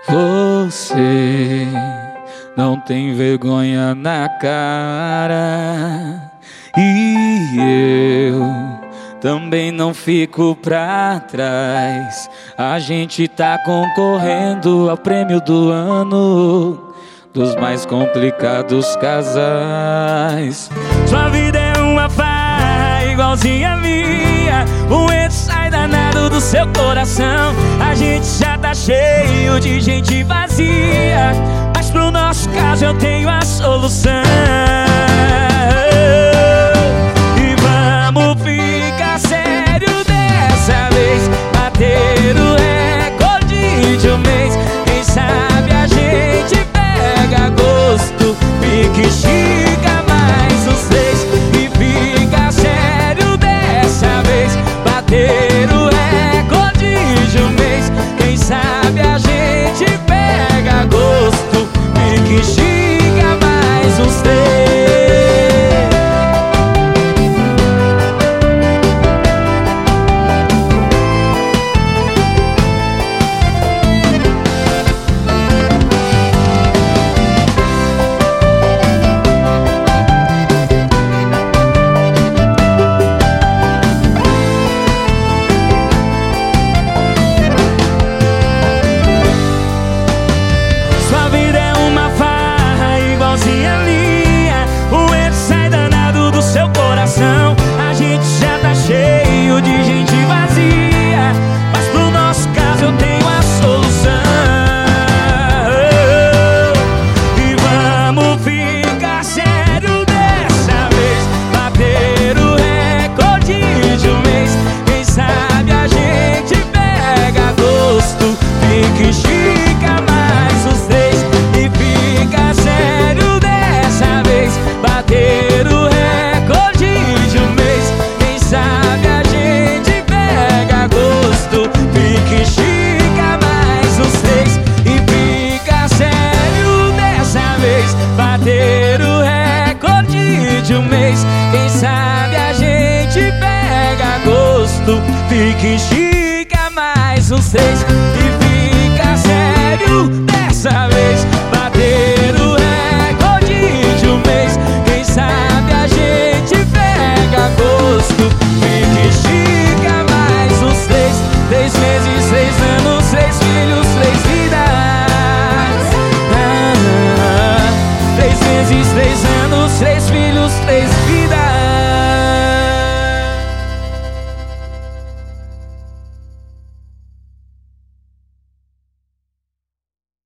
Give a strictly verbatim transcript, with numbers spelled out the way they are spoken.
Você não tem vergonha na cara, e eu também não fico pra trás. A gente tá concorrendo ao prêmio do ano dos mais complicados casais. Sua vida é uma farra igualzinha a minha, o vento sai danado do seu coração. A gente já tá cheio de gente vazia, mas pro nosso caso eu tenho a solução. E vamos ficar sério dessa vez, bater o recorde de um mês. Quem sabe a gente pega gosto, fica e estica mais uns três. E fica sério dessa vez, bater o recorde de um mês. Quem sabe a gente pega gosto, fica e estica mais uns três. A gente já tá cheio de gente vazia, mas pro nosso caso eu tenho a solução. E vamos ficar sério dessa vez, bater o recorde de um mês. Quem sabe a gente pega gosto, fica e estica mais uns três. E fica sério dessa vez, bater o recorde de um mês. Quem sabe a gente pega gosto, fica e estica mais uns três. E fica sério dessa vez, bater o recorde de um mês. Quem sabe a gente pega gosto, fica e estica mais uns três.